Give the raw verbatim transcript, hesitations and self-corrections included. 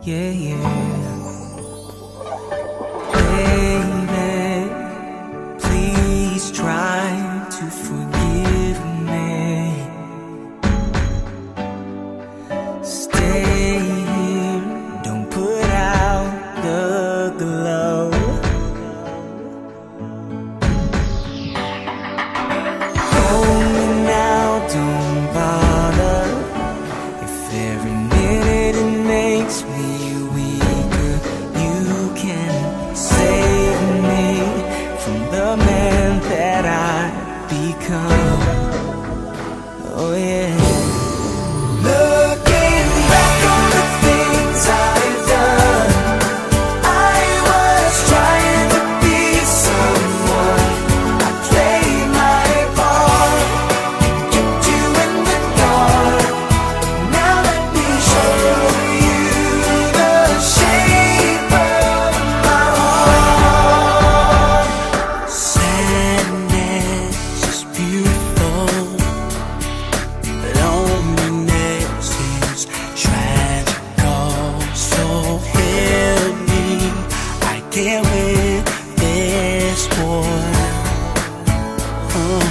yeah, yeah. Baby, please try to forgive me. Stay here, don't put out the glow. Hold me now, don't bother. If every minute it makes me weaker, you can save me from the man that I become. Oh yeah. Looking back on the things I've done, I was trying to be someone. I played my part, kept you in the dark. Now let me show you the shape of my heart. Sadness is beautiful, loneliness is tragical. So help me, I can't win this war. Oh.